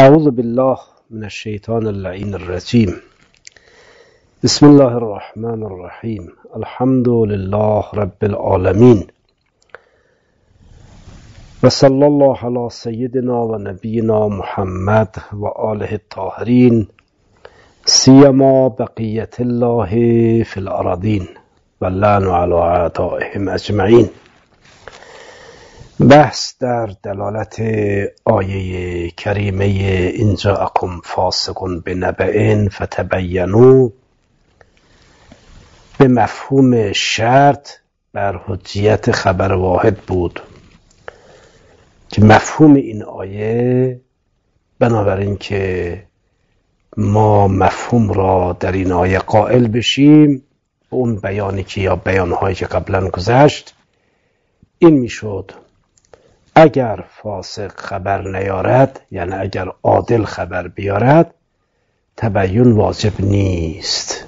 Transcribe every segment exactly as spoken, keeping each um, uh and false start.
اعوذ بالله من الشیطان اللعین الرجیم. بسم الله الرحمن الرحیم. الحمد لله رب العالمین و صلی الله علی سیدنا و نبینا محمد و آله الطاهرین سیما بقیت الله فی الارضین و اللعن علی اعدائهم اجمعین. بحث در دلالت آیه کریمه ان جاءکم فاسق بنبأ فتبینوا به مفهوم شرط بر حجیت خبر واحد بود که مفهوم این آیه بنابراین که ما مفهوم را در این آیه قائل بشیم، اون بیانی که یا بیانهایی که قبلا گذشت این میشد: اگر فاسق خبر نیارد، یعنی اگر عادل خبر بیارد، تبیین واجب نیست،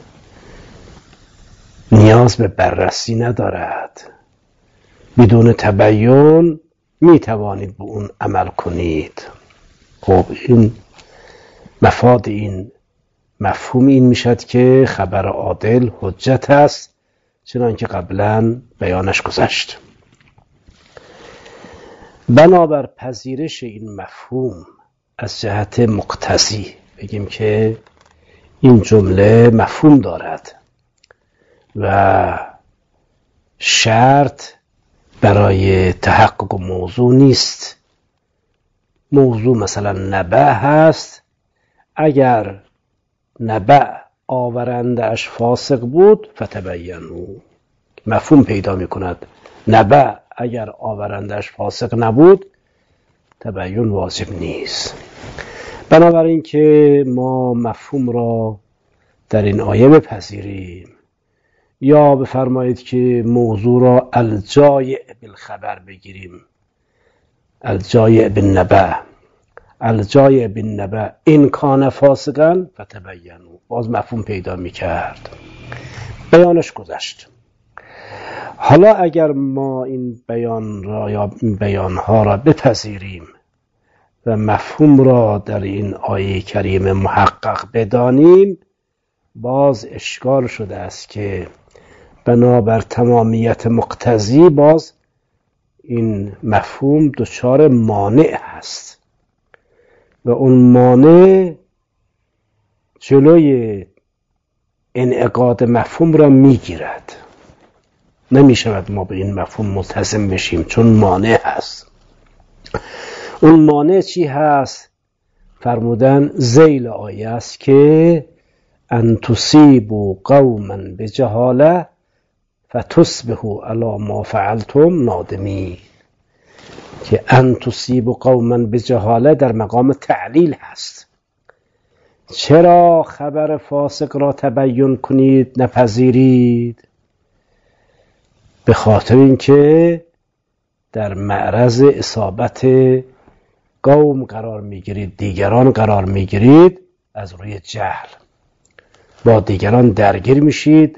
نیاز به بررسی ندارد. بدون تبیین می توانید به اون عمل کنید. خب این مفاد این مفهوم این میشد که خبر عادل حجت است، چنانکه قبلا بیانش گذشت. بنابر پذیرش این مفهوم از جهت مقتضی بگیم که این جمله مفهوم دارد و شرط برای تحقق موضوع نیست. موضوع مثلا نبأ هست، اگر نبأ آورنده اش فاسق بود فتبینوا، مفهوم پیدا می کند. نبأ اگر آورندش فاسق نبود تبیین واجب نیست. بنابراین که ما مفهوم را در این آیه بپذیریم، یا بفرمایید که موضوع را الجایع بالخبر بگیریم، الجایع بالنبأ، الجایع بالنبأ ان کان فاسقا فتبینوا، باز مفهوم پیدا میکرد. بیانش گذشت. حالا اگر ما این بیان را یا این بیانها را بپذیریم و مفهوم را در این آیه کریمه محقق بدانیم، باز اشکال شده است که بنابر تمامیت مقتضی باز این مفهوم دچار مانع هست و اون مانع جلوی انعقاد مفهوم را میگیرد. نمی شود ما به این مفهوم ملتزم بشیم چون مانع هست. اون مانع چی هست؟ فرمودن ذیل آیه است که ان تصیبوا قوما بجهاله فتصبحوا علی ما فعلتم نادمین، که ان تصیبوا قوما بجهاله در مقام تعلیل هست. چرا خبر فاسق را تبیین کنید نپذیرید؟ به خاطر اینکه در معرض اصابت قوم قرار میگیرید، دیگران قرار میگیرید، از روی جهل با دیگران درگیر میشید،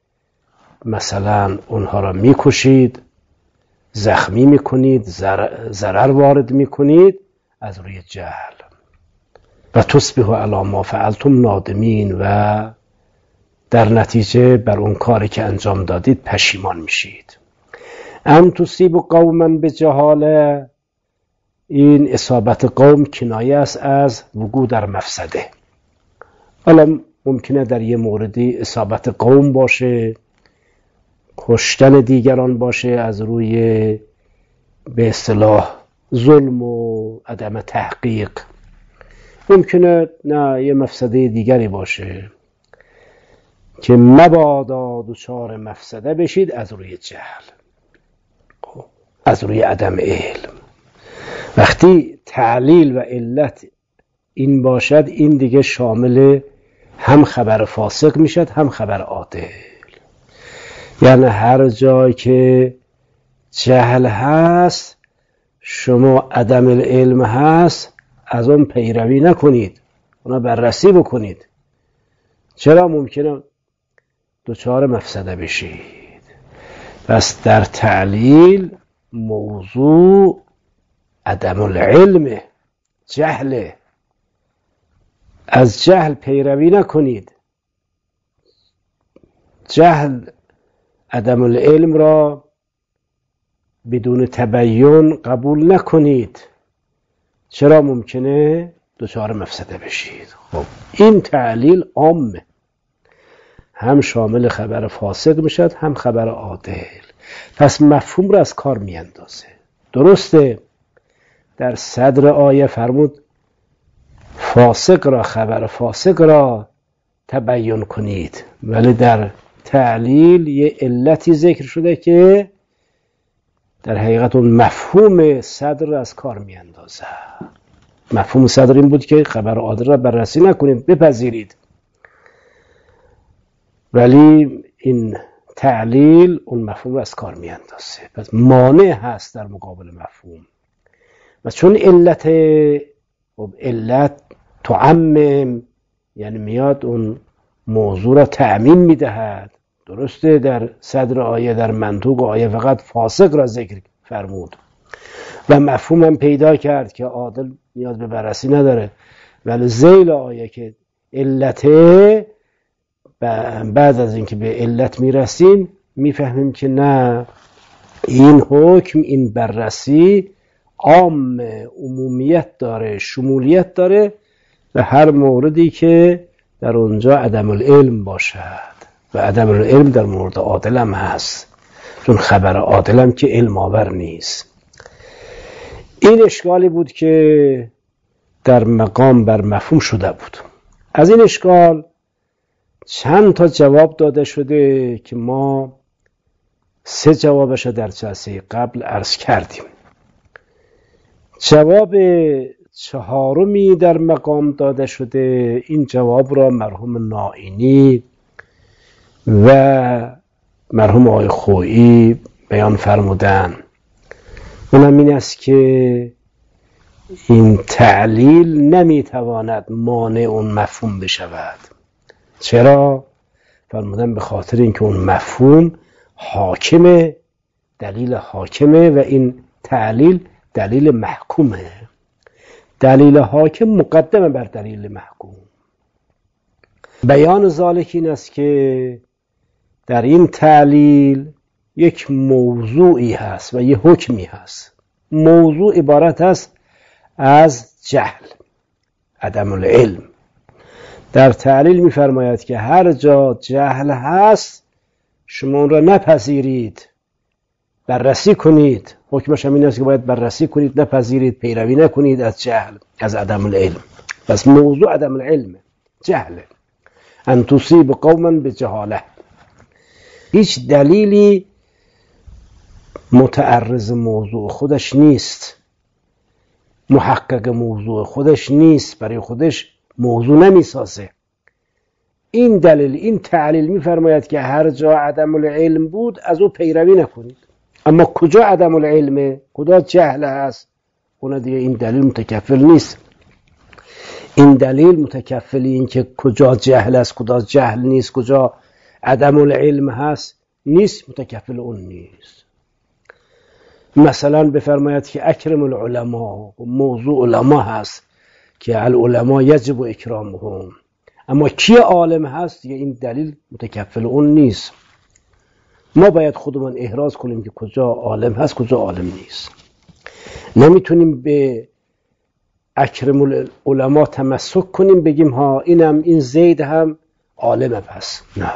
مثلا اونها را میکشید، زخمی میکنید، ضرر وارد میکنید از روی جهل. و تصبحوا علی ما فعلتم نادمین، و در نتیجه بر اون کاری که انجام دادید پشیمان میشید. ان تصیبوا قوما بجهاله، این اصابت قوم کنایه است از وقوع در مفسده. حالا ممکنه در یه موردی اصابت قوم باشه، کشتن دیگران باشه از روی به اصطلاح ظلم و عدم تحقیق. ممکنه نه یه مفسده دیگری باشه که مبادا دچار مفسده بشید از روی جهل، از روی عدم علم. وقتی تعلیل و علت این باشد، این دیگه شامل هم خبر فاسق میشد هم خبر عادل. یعنی هر جای که جهل هست، شما عدم العلم هست، از اون پیروی نکنید، اونا بررسی بکنید. چرا؟ ممکنه دچار مفسده بشید. پس در تعلیل موضوع عدم العلم، جهل. از جهل پیروی نکنید. جهل عدم العلم را بدون تبیین قبول نکنید، چرا ممکنه دچار مفسده بشید. خب این تعلیل عامه، هم شامل خبر فاسق میشد هم خبر عادل، پس مفهوم را از کار میاندازه. درسته در صدر آیه فرمود فاسق را، خبر فاسق را تبیین کنید، ولی در تعلیل یه علتی ذکر شده که در حقیقت اون مفهوم صدر را از کار میاندازه. مفهوم صدر این بود که خبر عادل را بررسی نکنید، بپذیرید، ولی این تعلیل اون مفهوم را از کار میاندازه، پس مانع هست در مقابل مفهوم. و چون علت علت تعمم، یعنی میاد اون موضوع را تعمیم میدهد. درسته در صدر آیه در منطوق آیه فقط فاسق را ذکر فرمود و مفهوم هم پیدا کرد که عادل نیاز به بررسی نداره، ولی ذیل آیه که علته، بعد از اینکه به علت میرسیم میفهمیم که نه، این حکم، این بررسی عام، عمومیت داره، شمولیت داره و هر موردی که در اونجا عدم العلم باشد، و عدم العلم در مورد عادل هم هست، چون خبر عادل هم که علم آور نیست. این اشکالی بود که در مقام بر مفهوم شده بود. از این اشکال چند تا جواب داده شده که ما سه جوابش رو در جلسه قبل عرض کردیم. جواب چهارمی در مقام داده شده، این جواب را مرحوم نائینی و مرحوم آقای خویی بیان فرمودن. اونم این است که این تعلیل نمیتواند مانع اون مفهوم بشود. چرا؟ فرمودن به خاطر اینکه اون مفهوم حاکمه، دلیل حاکمه و این تعلیل دلیل محکومه. دلیل حاکم مقدمه بر دلیل محکوم. بیان ذالک این است که در این تعلیل یک موضوعی هست و یک حکمی هست. موضوع عبارت است از جهل، عدم العلم. در تعلیل می‌فرماید که هر جا جهل هست شما اون را نپذیرید، بررسی کنید. حکمش هم این است که باید بررسی کنید، نپذیرید، پیروی نکنید از جهل، از عدم العلم. پس موضوع عدم العلم جهل، ان تصیب قوما بجهاله. هیچ دلیلی متعرض موضوع خودش نیست، محقق موضوع خودش نیست، برای خودش موضوع نمیسازه. این دلیل، این تعلیل میفرماید که هر جا عدم العلم بود از او پیروی نکنید. اما کجا عدم العلمه، کجا جهل هست، اون دیگه این دلیل متکفل نیست. این دلیل متکفل این که کجا جهل است، کجا جهل نیست، کجا عدم العلم هست نیست، متکفل اون نیست. مثلا بفرماید که اکرم العلماء، موضوع علما هست که العلماء یجب اکرامهم، اما کی عالم هست دیگه این دلیل متکفل اون نیست. ما باید خودمون احراز کنیم که کجا عالم هست، کجا عالم نیست. نمیتونیم به اکرم العلماء تمسک کنیم بگیم ها اینم این زید هم عالمه، پس نه،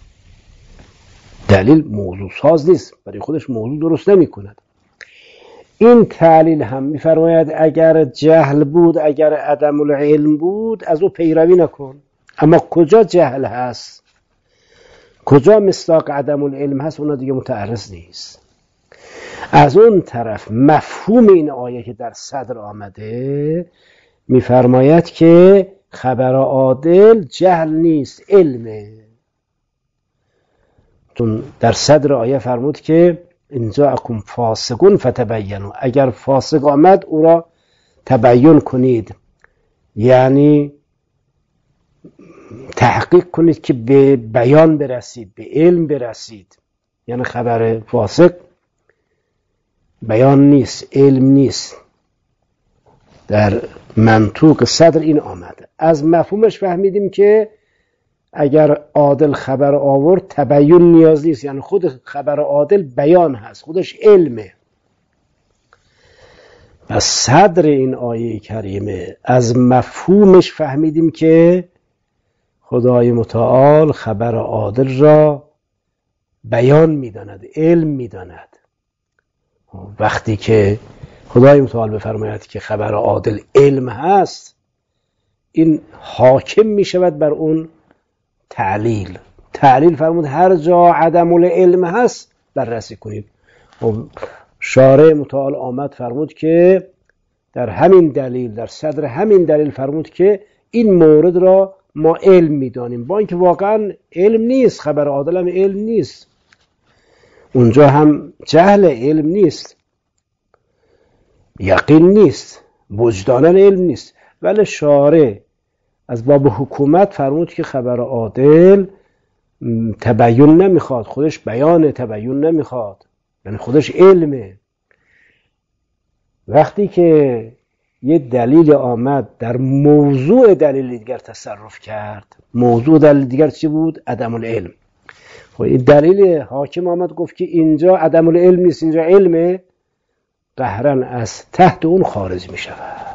دلیل موضوع ساز نیست، برای خودش موضوع درست نمی کند. این تعلیل هم میفرماید اگر جهل بود، اگر عدم العلم بود از او پیروی نکن. اما کجا جهل هست، کجا مصداق عدم العلم هست، اونا دیگه متعرض نیست. از اون طرف مفهوم این آیه که در صدر آمده میفرماید که خبر عادل جهل نیست، علمه. چون در صدر آیه فرمود که ان جاءکم فاسقون فتبینوا، اگر فاسق آمد او را تبیین کنید، یعنی تحقیق کنید که به بیان برسید، به علم برسید. یعنی خبر فاسق بیان نیست، علم نیست. در منطوق صدر این آمده. از مفهومش فهمیدیم که اگر عادل خبر آورد تبیین نیاز نیست، یعنی خود خبر عادل بیان هست، خودش علمه. و صدر این آیه کریمه از مفهومش فهمیدیم که خدای متعال خبر عادل را بیان میداند، علم میداند. وقتی که خدای متعال بفرماید که خبر عادل علم هست، این حاکم میشود بر اون تعلیل. تعلیل فرمود هر جا عدم العلم هست بررسی کنید. شارع متعال آمد فرمود که در همین دلیل، در صدر همین دلیل فرمود که این مورد را ما علم میدانیم، با اینکه واقعا علم نیست، خبر عادل هم علم نیست، اونجا هم جهل علم نیست، یقین نیست، وجدانا علم نیست، ولی شارع از باب حکومت فرمود که خبر عادل تبیین نمیخواد، خودش بیان تبیین نمیخواد، یعنی خودش علمه. وقتی که یه دلیل آمد در موضوع دلیل دیگر تصرف کرد، موضوع دلیل دیگر چی بود؟ عدم العلم. خب این دلیل حاکم آمد گفت که اینجا عدم العلم نیست، اینجا علمه، قهرن از تحت اون خارج می شود.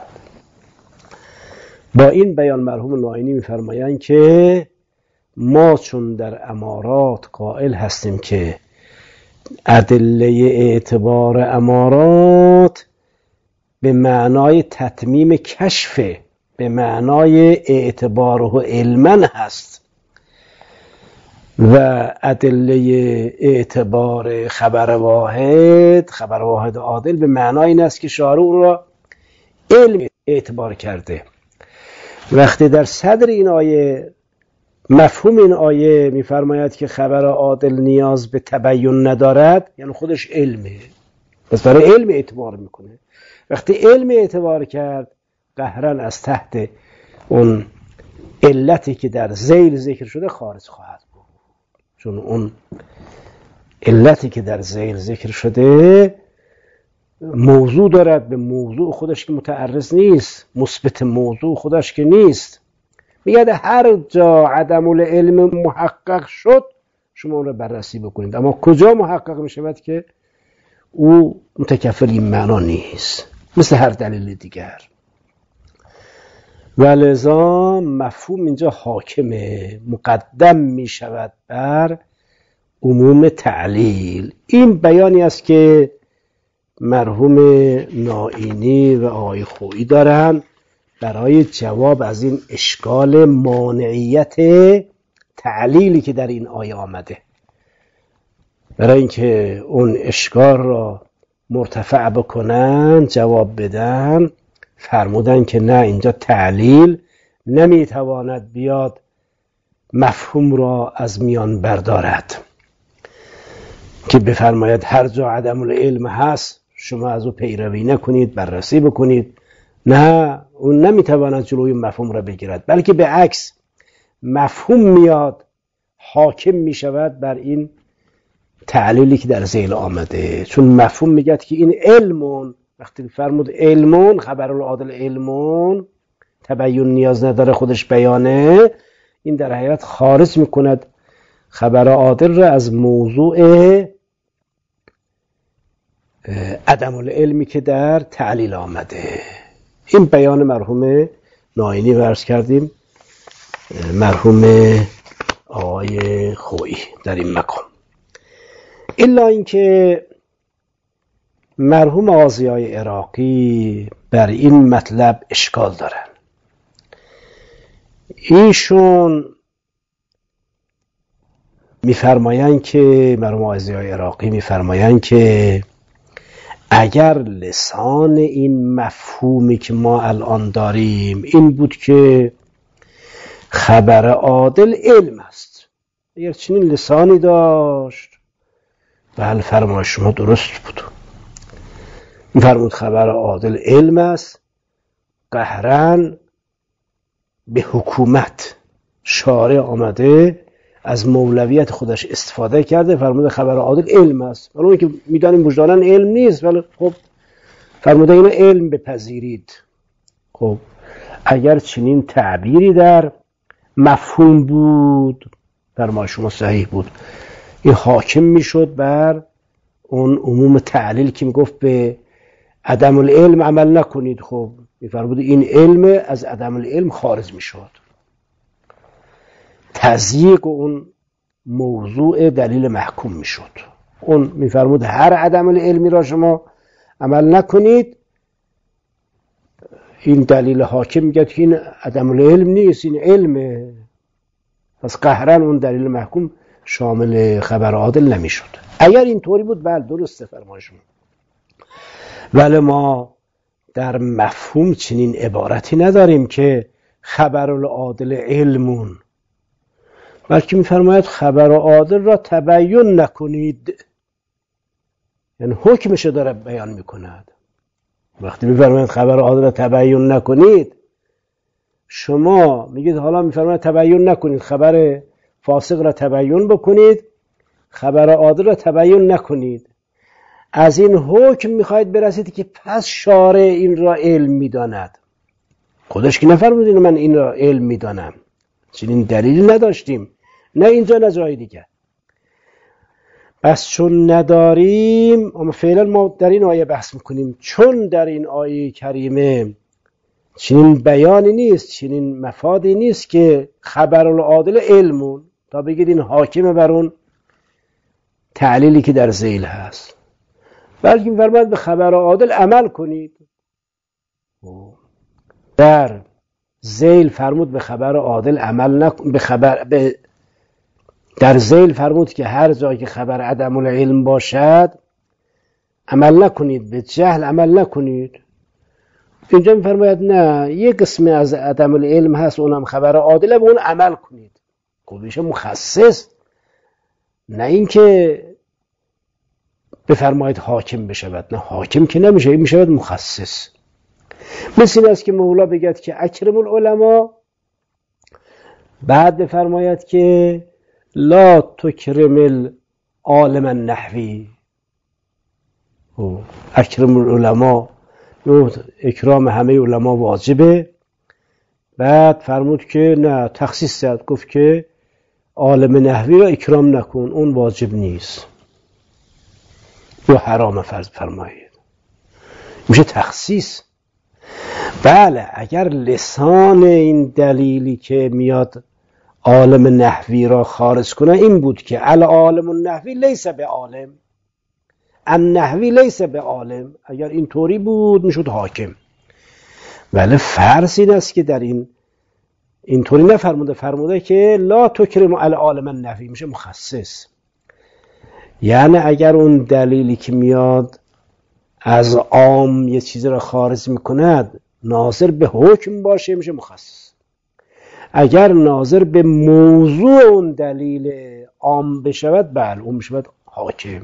با این بیان مرحوم ناینی می فرمایند که ما چون در امارات قائل هستیم که ادله اعتبار امارات به معنای تتمیم کشف، به معنای اعتباره علما هست و ادله اعتبار خبر واحد، خبر واحد عادل به معنای این است که شارع او را علم اعتبار کرده. وقتی در صدر این آیه مفهوم این آیه میفرماید که خبر عادل نیاز به تبیین ندارد، یعنی خودش علمه، پس برای علم اعتبار میکنه. وقتی علم اعتبار کرد، قهرن از تحت اون علتی که در ذیل ذکر شده خارج خواهد بود، چون اون علتی که در ذیل ذکر شده موضوع دارد، به موضوع خودش که متعرض نیست، مثبت موضوع خودش که نیست. میگه هر جا عدم العلم محقق شد شما اون رو بررسی بکنید، اما کجا محقق میشود که او متکفل این معنا نیست، مثل هر دلیل دیگر. ولذا مفهوم اینجا حاکمه، مقدم میشود بر عموم تعلیل. این بیانی است که مرحوم ناینی و آقای خویی دارن برای جواب از این اشکال مانعیت تعلیلی که در این آیه آمده. برای اینکه اون اشکال را مرتفع بکنن، جواب بدن، فرمودن که نه، اینجا تعلیل نمیتواند بیاد مفهوم را از میان بردارد، که بفرماید هر جا عدم العلم هست شما از او پیروی نکنید، بررسی بکنید. نه، اون نمیتواند جلوی مفهوم را بگیرد، بلکه به عکس مفهوم میاد حاکم میشود بر این تعلیلی که در ذیل آمده. چون مفهوم میگه که این علمون، وقتی فرمود علمون، خبر العادل علمون، تبیین نیاز نداره، خودش بیانه، این در حقیقت خارج میکند خبر عادل را از موضوع عدم العلمی که در تعلیل آمده. این بیان مرحوم ناینی عرض کردیم، مرحوم آقای خویی در این مقام. الا اینکه مرحوم آقای عراقی بر این مطلب اشکال دارن. ایشون میفرمایند که مرحوم آقای عراقی میفرمایند که اگر لسان این مفهومی که ما الان داریم این بود که خبر عادل علم است، اگر چنین لسانی داشت، بله فرمای شما درست بود، فرمود خبر عادل علم است، قهرن به حکومت شارع آمده از مولویت خودش استفاده کرده، فرموده خبر عادل علم است، ولی اون که میدانیم وجداناً علم نیست، ولی خب فرموده اینو علم بپذیرید. خب اگر چنین تعبیری در مفهوم بود، در ما شما صحیح بود، این حاکم میشد بر اون عموم تعلیل که میگفت به عدم العلم عمل نکنید. خب میفرمود این علم از عدم العلم خارج میشد. تضییق اون موضوع دلیل محکوم میشد. اون میفرمود هر عدم العلمی را شما عمل نکنید، این دلیل حاکم میگه که این عدم العلم نیست، این علمه. پس قهرن اون دلیل محکوم شامل خبر عادل نمیشد. اگر اینطوری بود بله درسته فرمان شما، ولی ما در مفهوم چنین عبارتی نداریم که خبر العادل علمون، بلکه میفرماید خبر عادل را تبیین نکنید، یعنی حکمش داره بیان میکند. وقتی میفرماید خبر عادل را تبیین نکنید، شما میگید حالا میفرماید تبیین نکنید، خبر فاسق را تبیین بکنید، خبر عادل را تبیین نکنید. از این حکم میخواید برسید که پس شارع این را علم میداند. خودش که نفرمود من این را علم میدانم، چنین دلیلی نداشتیم، نه اینجا نه جای دیگه. بس چون نداریم، اما فعلا ما در این آیه بحث میکنیم، چون در این آیه کریمه چنین بیانی نیست، چنین مفادی نیست که خبر العادل علمون تا بگید این حاکمه بر اون تعلیلی که در ذیل هست، بلکه می‌فرماید به خبر عادل عمل کنید. در ذیل فرمود به خبر عادل عمل نکن، به خبر به در ذیل فرمود که هر جایی که خبر عدم العلم باشد عمل نکنید، به جهل عمل نکنید. اینجا می‌فرماید نه، یک قسمی از عدم العلم هست اونم خبر عادله، به اون عمل کنید. خب میشه مخصص، نه اینکه بفرمایید حاکم بشود، نه حاکم که نمیشه، این میشود مخصص. مثل این است که مولا بگید که اکرم العلماء، بعد بفرماید که لا تکرم العالم النحوی. اکرم العلماء، اکرام همه علما واجبه. بعد فرمود که نه، تخصیص زد، گفت که عالم نحوی را اکرام نکن، اون واجب نیست یا حرام فرض فرمایید، میشه تخصیص. بله اگر لسان این دلیلی که میاد عالم نحوی را خارج کنه این بود که العالم النحوی لیس به عالم، النحوی لیس به عالم، اگر این طوری بود میشد حاکم. ولی فرض این است که در این اینطوری نفرموده، فرموده که لا تکرم العالم النحوی، میشه مخصص. یعنی اگر اون دلیلی که میاد از عام یه چیزی را خارج میکند ناظر به حکم باشه میشه مخصص. اگر ناظر به موضوع اون دلیل عام بشود بله اون میشود حاکم.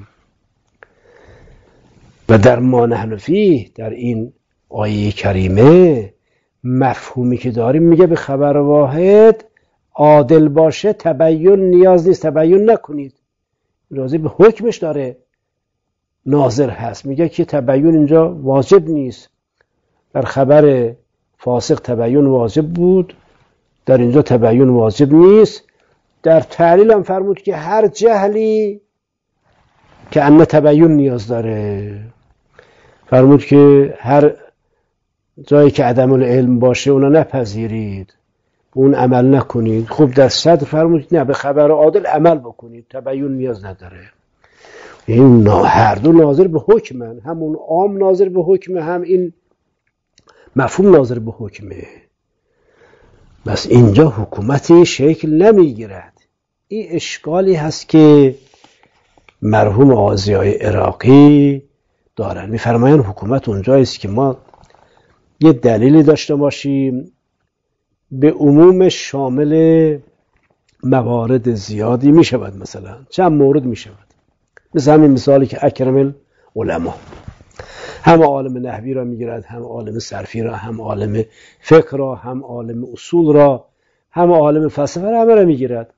و در ما نحن فیه، در این آیه کریمه مفهومی که داریم میگه به خبر واحد عادل باشه تبیین نیاز نیست، تبیین نکنید، راضی به حکمش داره ناظر هست. میگه که تبیین اینجا واجب نیست، در خبر فاسق تبیین واجب بود، در اینجا تبیین واجب نیست. در تعلیل هم فرمود که هر جهلی که ان تبیین نیاز داره، فرمود که هر جایی که عدم العلم باشه اونا نپذیرید، اون عمل نکنید. خب در صدر فرمود نه، به خبر عادل عمل بکنید، تبیین نیاز نداره. این هر دو ناظر به حکمن، همون عام ناظر به حکمه، هم این مفهوم ناظر به حکمه. بس اینجا حکومتی شکل نمیگیرد. این اشکالی هست که مرحوم آذیای عراقی دارن. میفرمایند حکومت اونجاییست که ما یه دلیلی داشته باشیم به عموم شامل موارد زیادی می شود، مثلا چند مورد می شود، مثل همین مثالی که اکرم العلماء، هم عالم نحوی را می گیرد، هم عالم صرفی را، هم عالم فقه را، هم عالم اصول را، هم عالم فلسفه را، همه را می گیرد.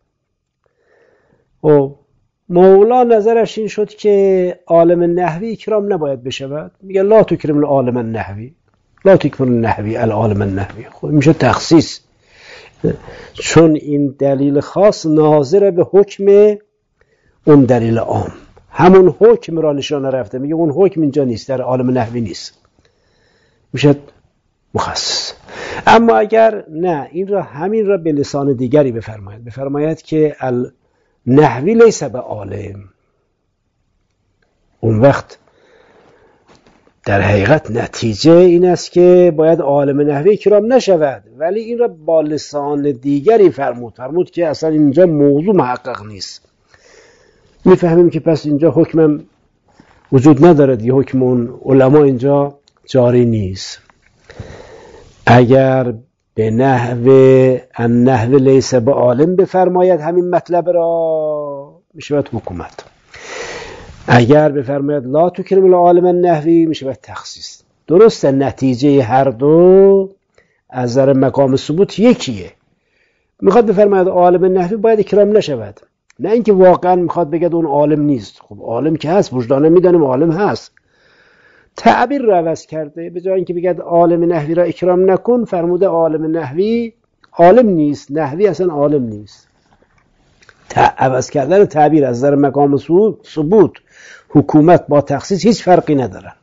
و مولا نظرش این شد که عالم نحوی اکرام نباید بشود، میگه لا تکرم العالم النحوی. لا تکمل النحوی العالم النحوی. خب میشه تخصیص، چون این دلیل خاص ناظر به حکم اون دلیل عام، همون حکم را نشانه رفته، میگه اون حکم اینجا نیست، در عالم نحوی نیست، میشه مخصص. اما اگر نه این را همین را به لسان دیگری بفرماید، بفرماید که النحوی لیس به عالم، اون وقت در حقیقت نتیجه این است که باید عالم نحوی کرام نشود، ولی این را با لسان دیگری فرمود، فرمود که اصلا اینجا موضوع محقق نیست. میفهمیم که پس اینجا حکمم وجود ندارد، یه حکم اون علما اینجا جاری نیست. اگر به نحو النحو لیس به عالم بفرماید همین مطلب را، میشود حکومت. اگر بفرماید لا تکرم العالم النحوی، میشود تخصیص. درسته نتیجه هر دو از نظر مقام ثبوت یکیه. میخواد بفرماید عالم نحوی باید اکرام نشود، نه اینکه واقعا میخواد بگه اون عالم نیست. خب عالم که هست، وجدانه میدانیم عالم هست، تعبیر رو عوض کرده. به جای اینکه بگه عالم نحوی را اکرام نکن، فرموده عالم نحوی عالم نیست، نحوی اصلا عالم نیست. عوض کردن تعبیر از نظر مقام ثبوت حکومت با تخصیص هیچ فرقی نداره.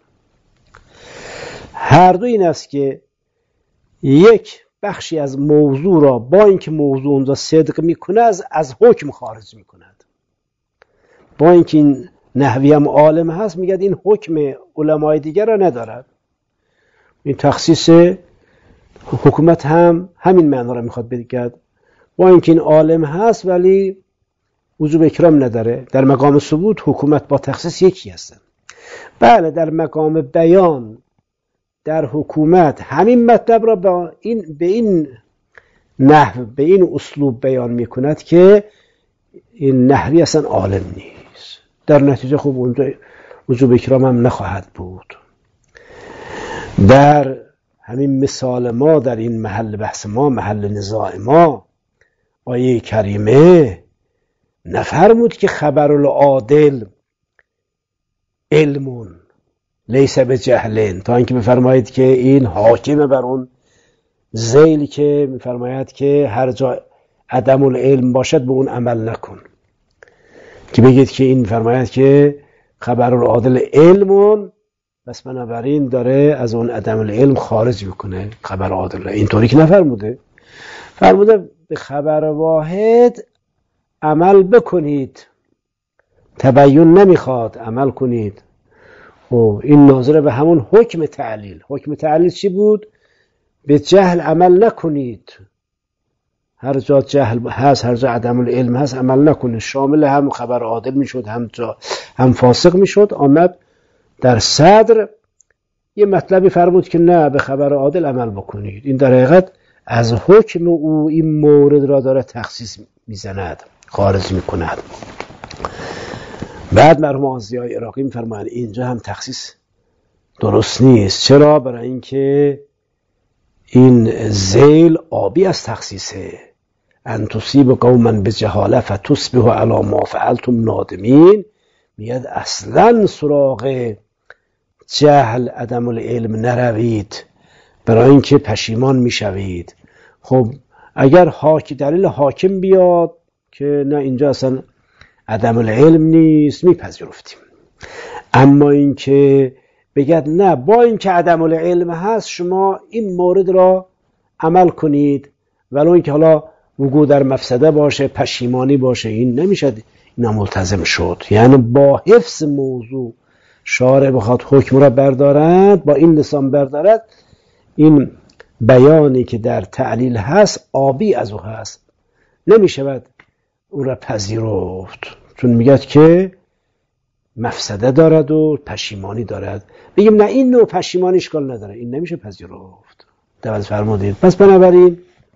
هر دو این است که یک بخشی از موضوع را با اینکه موضوع اونجا صدق میکنه از از حکم خارج میکند. با اینکه این نحوی هم عالم هست، میگه این حکم علمای دیگر را ندارد. این تخصیص حکومت هم همین معنی را میخواد بگه، با اینکه این عالم هست ولی وجوب اکرام نداره. در مقام ثبوت حکومت با تخصیص یکی هستن. بله در مقام بیان در حکومت همین مطلب را به این به این نحو به این اسلوب بیان میکند که این نحوی اصلا عالم نیست. در نتیجه خوب اونجا وجوب اکرام هم نخواهد بود. در همین مثال ما در این محل بحث ما، محل نزاع ما، آیه کریمه نفرمود که خبر العادل علمون لیس به جهلن، تا اینکه بفرمایید که این حاکمه بر اون ذیلی که میفرماید که هر جا عدم العلم باشد به اون عمل نکن، که بگید که این فرماید که خبر العادل علمون، بس بنابراین داره از اون عدم العلم خارج میکنه خبر عادل. اینطوری که نفرموده، فرموده به خبر واحد عمل بکنید، تبیین نمیخواد، عمل کنید. خب این ناظر به همون حکم تعلیل. حکم تعلیل چی بود؟ به جهل عمل نکنید، هر جا جهل هست، هر جا عدم العلم هست عمل نکنید. شامل هم خبر عادل میشد، هم جا هم فاسق میشد. آمد در صدر یه مطلبی فرمود که نه، به خبر عادل عمل بکنید. این در حقیقت از حکم او این مورد را داره تخصیص میزند، خارج میکند. بعد مرحوم آزیای عراقی میفرمایند اینجا هم تخصیص درست نیست. چرا؟ برای اینکه این ذیل آبی از تخصیصه. ان تصیب قوما بجهاله فتصبحوا علی ما فعلتم نادمین. میاد اصلا سراغ جهل عدم العلم نروید، برای اینکه پشیمان میشوید. خب اگر حاکم دلیل حاکم بیاد که نه اینجا اصلا عدم العلم نیست، میپذیرفتیم. اما اینکه بگد نه، با اینکه عدم العلم هست شما این مورد را عمل کنید، ولو اینکه حالا وقوع در مفسده باشه، پشیمانی باشه، این نمیشه اینا ملتزم شد. یعنی با حفظ موضوع شارع بخواد حکم را بردارد، با این لسان بردارد، این بیانی که در تعلیل هست آبی از او هست، نمیشود او را پذیرفت، چون میگه که مفسده دارد و پشیمانی دارد. بگیم نه این نوع پشیمانی اشکال نداره، این نمیشه پذیرفت. دوست فرمودید. پس بنابراین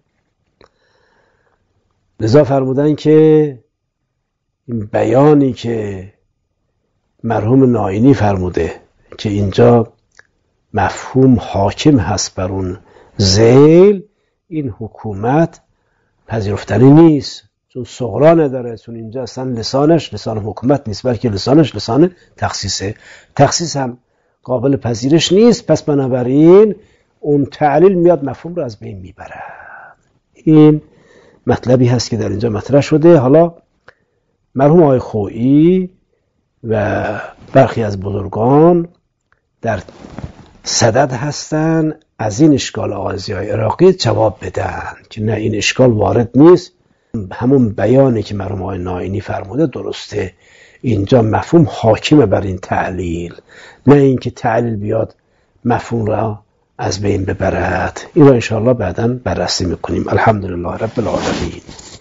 لذا فرمودن که این بیانی که مرحوم ناینی فرموده که اینجا مفهوم حاکم هست بر اون ذیل، این حکومت پذیرفتنی نیست، چون صغرا نداره، چون اینجا اصلا لسانش لسان حکومت نیست، بلکه لسانش لسان تخصیصه. تخصیص هم قابل پذیرش نیست. پس بنابراین اون تعلیل میاد مفهوم رو از بین میبرد. این مطلبی هست که در اینجا مطرح شده. حالا مرحوم آقای خویی و برخی از بزرگان در صدد هستن از این اشکال آقای ضیای عراقی جواب بدن که نه، این اشکال وارد نیست، همون بیانی که مرحوم آقای نائینی فرموده درسته، اینجا مفهوم حاکمه بر این تعلیل، نه اینکه تعلیل بیاد مفهوم را از بین ببرد. این را انشاءالله بعداً بررسی میکنیم. الحمدلله رب العالمین.